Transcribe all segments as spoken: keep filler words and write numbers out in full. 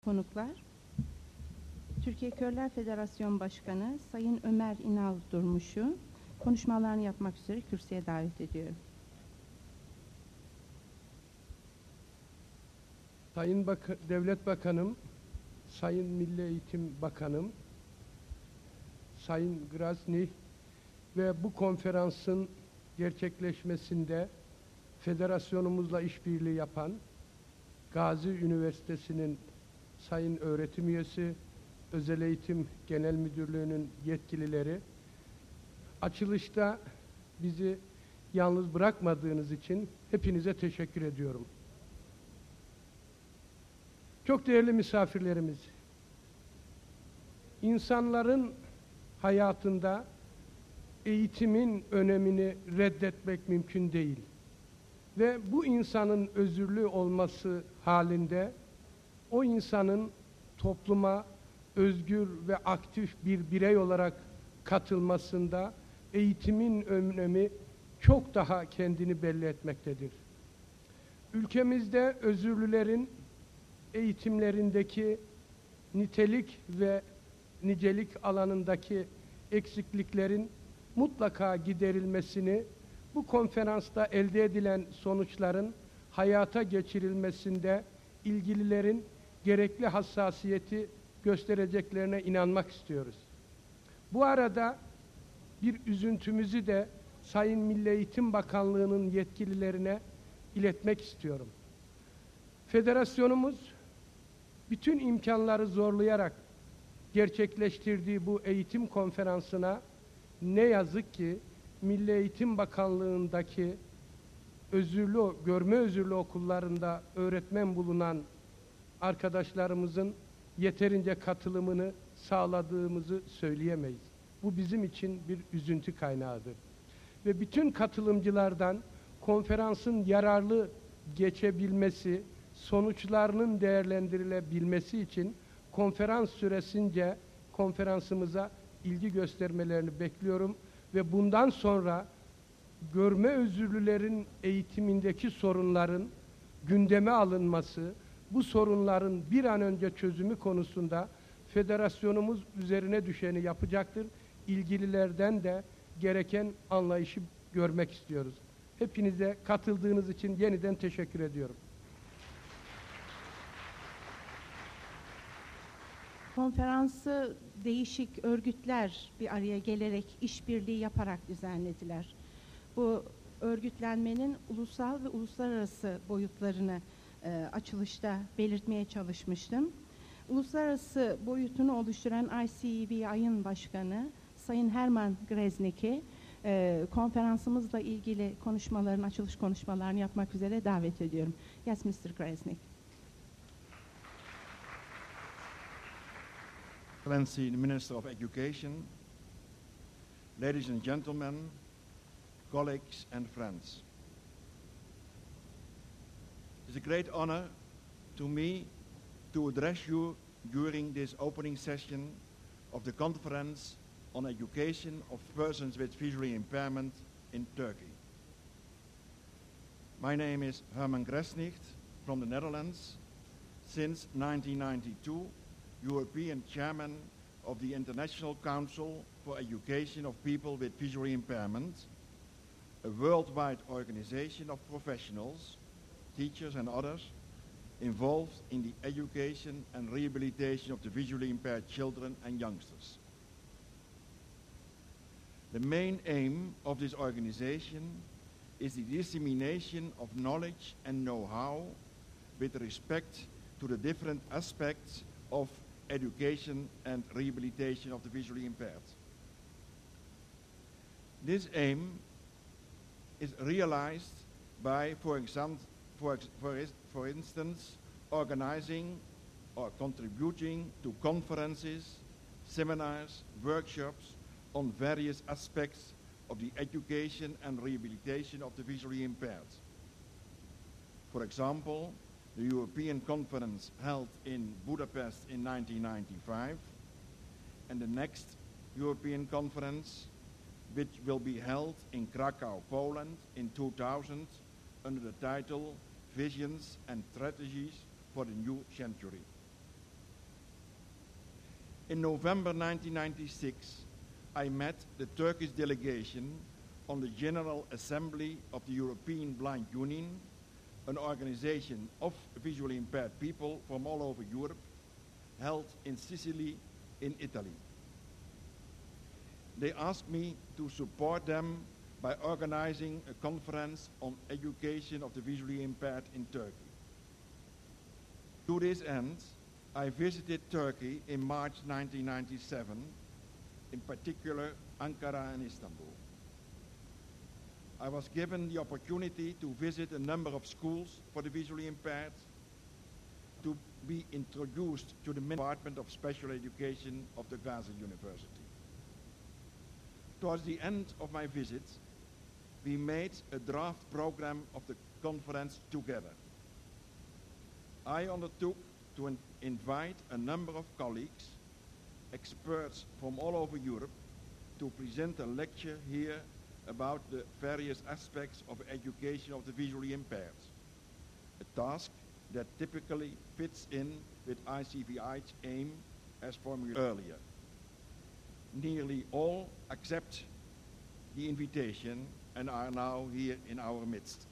Konuklar, Türkiye Körler Federasyonu Başkanı Sayın Ömer İnal Durmuş'u konuşmalarını yapmak üzere kürsüye davet ediyorum. Sayın Bak- Devlet Bakanım, Sayın Milli Eğitim Bakanım, Sayın Grasny ve bu konferansın gerçekleşmesinde federasyonumuzla işbirliği yapan Gazi Üniversitesi'nin Sayın Öğretim Üyesi, Özel Eğitim Genel Müdürlüğü'nün yetkilileri, açılışta bizi yalnız bırakmadığınız için hepinize teşekkür ediyorum. Çok değerli misafirlerimiz, insanların hayatında eğitimin önemini reddetmek mümkün değil. Ve bu insanın özürlü olması halinde o insanın topluma özgür ve aktif bir birey olarak katılmasında eğitimin önemi çok daha kendini belli etmektedir. Ülkemizde özürlülerin eğitimlerindeki nitelik ve nicelik alanındaki eksikliklerin mutlaka giderilmesini, bu konferansta elde edilen sonuçların hayata geçirilmesinde ilgililerin gerekli hassasiyeti göstereceklerine inanmak istiyoruz. Bu arada bir üzüntümüzü de Sayın Milli Eğitim Bakanlığı'nın yetkililerine iletmek istiyorum. Federasyonumuz bütün imkanları zorlayarak gerçekleştirdiği bu eğitim konferansına ne yazık ki Milli Eğitim Bakanlığı'ndaki özürlü, görme özürlü okullarında öğretmen bulunan arkadaşlarımızın yeterince katılımını sağladığımızı söyleyemeyiz. Bu bizim için bir üzüntü kaynağıdır. Ve bütün katılımcılardan konferansın yararlı geçebilmesi, sonuçlarının değerlendirilebilmesi için konferans süresince konferansımıza ilgi göstermelerini bekliyorum ve bundan sonra görme özürlülerin eğitimindeki sorunların gündeme alınması, bu sorunların bir an önce çözümü konusunda federasyonumuz üzerine düşeni yapacaktır. İlgililerden de gereken anlayışı görmek istiyoruz. Hepinize katıldığınız için yeniden teşekkür ediyorum. Konferansı değişik örgütler bir araya gelerek, işbirliği yaparak düzenlediler. Bu örgütlenmenin ulusal ve uluslararası boyutlarını e, açılışta belirtmeye çalışmıştım. Uluslararası boyutunu oluşturan I C E B I'ın başkanı Sayın Herman Greznik'i e, konferansımızla ilgili konuşmalarını, açılış konuşmalarını yapmak üzere davet ediyorum. Yes, mister Greznik. Excellency, the Minister of Education, ladies and gentlemen, colleagues and friends. It's a great honor to me to address you during this opening session of the Conference on Education of Persons with Visual Impairment in Turkey. My name is Herman Grasnicht from the Netherlands. Since nineteen ninety-two, European Chairman of the International Council for Education of People with Visual Impairment, a worldwide organization of professionals, teachers and others involved in the education and rehabilitation of the visually impaired children and youngsters. The main aim of this organization is the dissemination of knowledge and know-how with respect to the different aspects of education and rehabilitation of the visually impaired. This aim is realized by, for example, for, ex for, for instance, organizing or contributing to conferences, seminars, workshops on various aspects of the education and rehabilitation of the visually impaired. For example, the European Conference held in Budapest in nineteen ninety-five, and the next European Conference, which will be held in Krakow, Poland in two thousand, under the title Visions and Strategies for the New Century. In November nineteen ninety-six, I met the Turkish delegation on the General Assembly of the European Blind Union, an organization of visually impaired people from all over Europe, held in Sicily, in Italy. They asked me to support them by organizing a conference on education of the visually impaired in Turkey. To this end, I visited Turkey in March nineteen ninety-seven, in particular Ankara and Istanbul. I was given the opportunity to visit a number of schools for the visually impaired, to be introduced to the Department of Special Education of the Gazi University. Towards the end of my visit, we made a draft program of the conference together. I undertook to in invite a number of colleagues, experts from all over Europe, to present a lecture here about the various aspects of education of the visually impaired, a task that typically fits in with I C V I's aim as formulated earlier. Nearly all accept the invitation and are now here in our midst.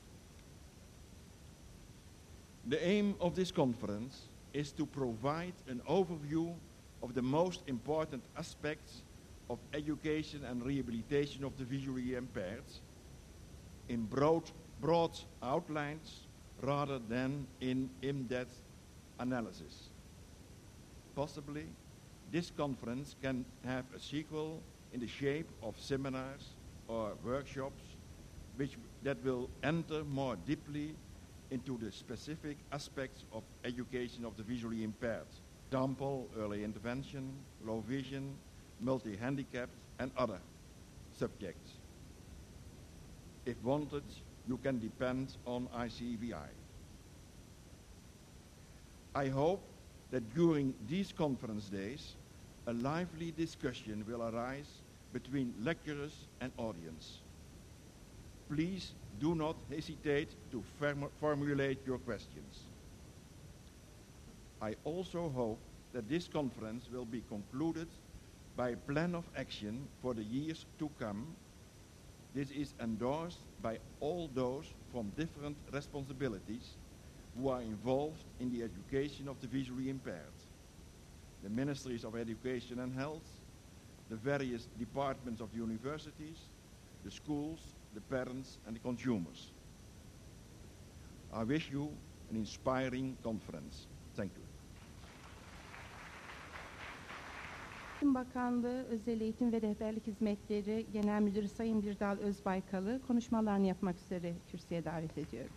The aim of this conference is to provide an overview of the most important aspects of education and rehabilitation of the visually impaired in broad, broad outlines rather than in in-depth analysis. Possibly, this conference can have a sequel in the shape of seminars or workshops which that will enter more deeply into the specific aspects of education of the visually impaired. Example, early intervention, low vision, multi-handicapped, and other subjects. If wanted, you can depend on I C V I. I hope that during these conference days, a lively discussion will arise between lecturers and audience. Please do not hesitate to formulate your questions. I also hope that this conference will be concluded by a plan of action for the years to come. This is endorsed by all those from different responsibilities who are involved in the education of the visually impaired. The Ministries of Education and Health, the various departments of the universities, the schools, the parents, and the consumers. I wish you an inspiring conference. Thank you. Eğitim Bakanlığı Özel Eğitim ve Rehberlik Hizmetleri Genel Müdürü Sayın Birdal Özbaykal'ı konuşmalarını yapmak üzere kürsüye davet ediyorum.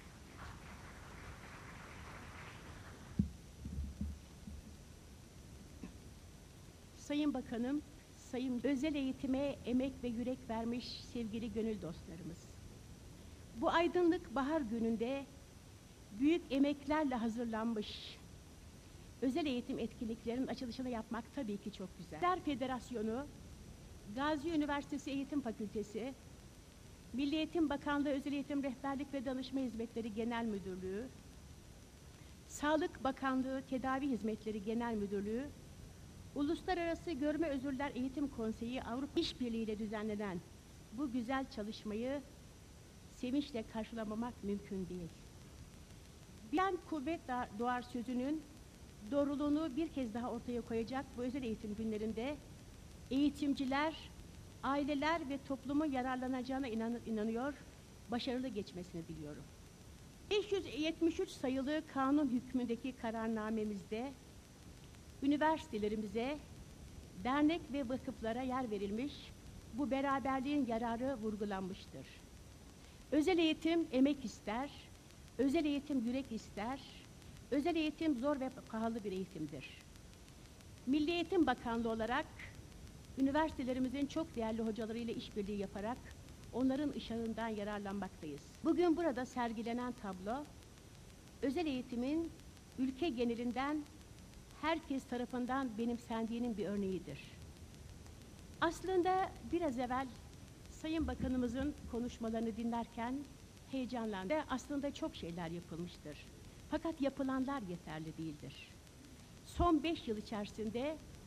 Sayın Bakanım, Sayın özel eğitime emek ve yürek vermiş sevgili gönül dostlarımız. Bu aydınlık bahar gününde büyük emeklerle hazırlanmış özel eğitim etkinliklerinin açılışını yapmak tabii ki çok güzel. Gençler Federasyonu, Gazi Üniversitesi Eğitim Fakültesi, Milli Eğitim Bakanlığı Özel Eğitim Rehberlik ve Danışma Hizmetleri Genel Müdürlüğü, Sağlık Bakanlığı Tedavi Hizmetleri Genel Müdürlüğü, Uluslararası Görme Özürler Eğitim Konseyi Avrupa İşbirliği ile düzenlenen bu güzel çalışmayı sevinçle karşılamamak mümkün değil. Bilen kuvvet doğar sözünün doğruluğunu bir kez daha ortaya koyacak bu özel eğitim günlerinde eğitimciler, aileler ve toplumun yararlanacağına inan inanıyor, başarılı geçmesini diliyorum. beş yüz yetmiş üç sayılı kanun hükmündeki kararnamemizde üniversitelerimize, dernek ve vakıflara yer verilmiş, bu beraberliğin yararı vurgulanmıştır. Özel eğitim emek ister, özel eğitim yürek ister, özel eğitim zor ve pahalı bir eğitimdir. Milli Eğitim Bakanlığı olarak üniversitelerimizin çok değerli hocalarıyla işbirliği yaparak onların ışığından yararlanmaktayız. Bugün burada sergilenen tablo, özel eğitimin ülke genelinden herkes tarafından benimsendiğinin bir örneğidir. Aslında biraz evvel Sayın Bakanımızın konuşmalarını dinlerken heyecanlandım. Aslında çok şeyler yapılmıştır. Fakat yapılanlar yeterli değildir. Son beş yıl içerisinde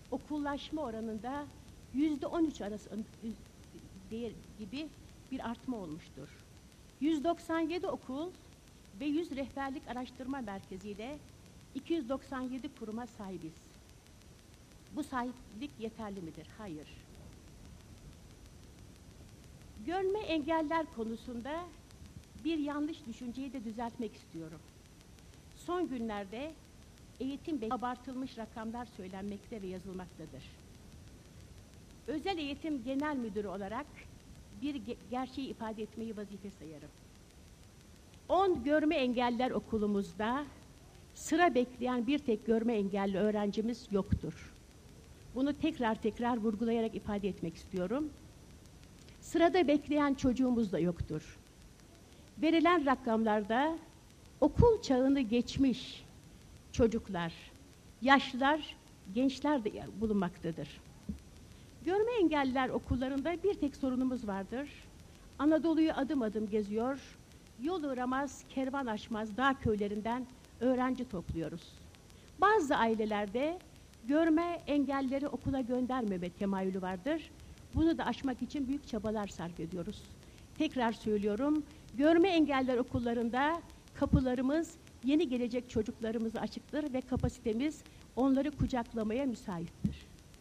okullaşma oranında yüzde on üç arası değer gibi bir artma olmuştur. yüz doksan yedi okul ve yüz rehberlik araştırma merkeziyle iki yüz doksan yedi kuruma sahibiz. Bu sahiplik yeterli midir? Hayır. Görme engeller konusunda bir yanlış düşünceyi de düzeltmek istiyorum. Son günlerde eğitim ve abartılmış rakamlar söylenmekte ve yazılmaktadır. Özel Eğitim Genel Müdürü olarak bir ge- gerçeği ifade etmeyi vazife sayarım. on görme engeller okulumuzda sıra bekleyen bir tek görme engelli öğrencimiz yoktur. Bunu tekrar tekrar vurgulayarak ifade etmek istiyorum. Sırada bekleyen çocuğumuz da yoktur. Verilen rakamlarda okul çağını geçmiş çocuklar, yaşlılar, gençler de bulunmaktadır. Görme engelliler okullarında bir tek sorunumuz vardır. Anadolu'yu adım adım geziyor, yol uğramaz, kervan aşmaz dağ köylerinden öğrenci topluyoruz. Bazı ailelerde görme engelleri okula göndermeme temayülü vardır. Bunu da aşmak için büyük çabalar sarf ediyoruz. Tekrar söylüyorum, görme engeller okullarında kapılarımız yeni gelecek çocuklarımıza açıktır ve kapasitemiz onları kucaklamaya müsaittir.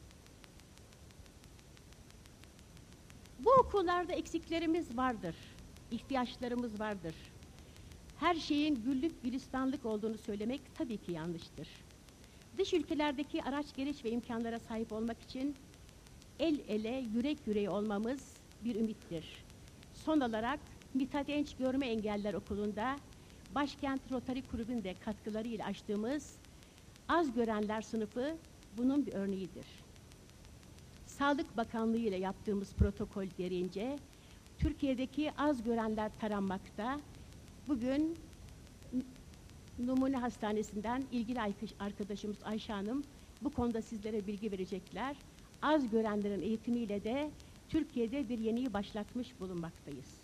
Bu okullarda eksiklerimiz vardır, ihtiyaçlarımız vardır. Her şeyin güllük gülistanlık olduğunu söylemek tabii ki yanlıştır. Dış ülkelerdeki araç gereç ve imkanlara sahip olmak için el ele, yürek yüreğe olmamız bir ümittir. Son olarak Mithat Enç Görme Engeller Okulu'nda Başkent Rotary Kulübü'nün de katkılarıyla açtığımız az görenler sınıfı bunun bir örneğidir. Sağlık Bakanlığı ile yaptığımız protokol gereğince Türkiye'deki az görenler taranmakta. Bugün Numune Hastanesi'nden ilgili arkadaşımız Ayşe Hanım bu konuda sizlere bilgi verecekler. Az görenlerin eğitimiyle de Türkiye'de bir yeniyi başlatmış bulunmaktayız.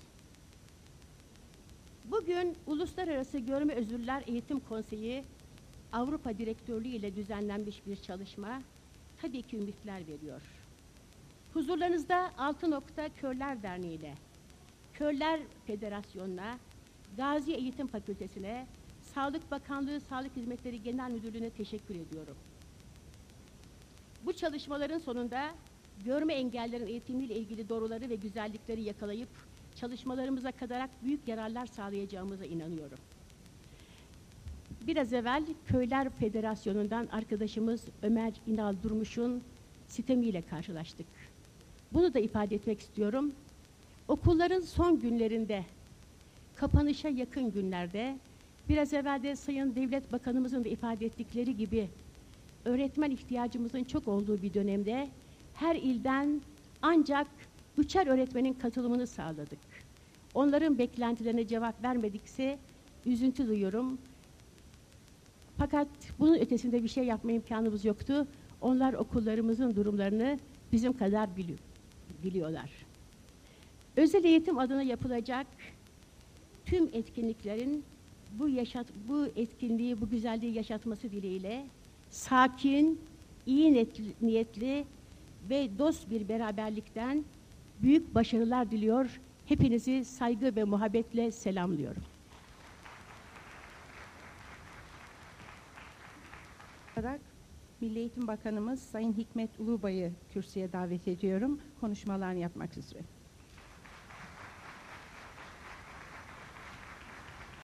Bugün Uluslararası Görme Özürlüler Eğitim Konseyi Avrupa Direktörlüğü ile düzenlenmiş bir çalışma tabii ki ümitler veriyor. Huzurlarınızda Altı Nokta Körler Derneği ile Körler Federasyonu'na, Gazi Eğitim Fakültesi'ne, Sağlık Bakanlığı Sağlık Hizmetleri Genel Müdürlüğü'ne teşekkür ediyorum. Bu çalışmaların sonunda görme engellerin eğitimiyle ilgili doğruları ve güzellikleri yakalayıp çalışmalarımıza katarak büyük yararlar sağlayacağımıza inanıyorum. Biraz evvel Köyler Federasyonu'ndan arkadaşımız Ömer İnal Durmuş'un sitemiyle karşılaştık. Bunu da ifade etmek istiyorum. Okulların son günlerinde, kapanışa yakın günlerde, biraz evvel de Sayın Devlet Bakanımızın da ifade ettikleri gibi öğretmen ihtiyacımızın çok olduğu bir dönemde her ilden ancak üçer öğretmenin katılımını sağladık. Onların beklentilerine cevap vermedikse üzüntü duyuyorum. Fakat bunun ötesinde bir şey yapma imkanımız yoktu. Onlar okullarımızın durumlarını bizim kadar bili- biliyorlar. Özel eğitim adına yapılacak tüm etkinliklerin bu yaşat bu etkinliği, bu güzelliği yaşatması dileğiyle sakin, iyi niyetli, niyetli ve dost bir beraberlikten büyük başarılar diliyor. Hepinizi saygı ve muhabbetle selamlıyorum. olarak Milli Eğitim Bakanımız Sayın Hikmet Ulubay'ı kürsüye davet ediyorum. Konuşmalarını yapmak üzere.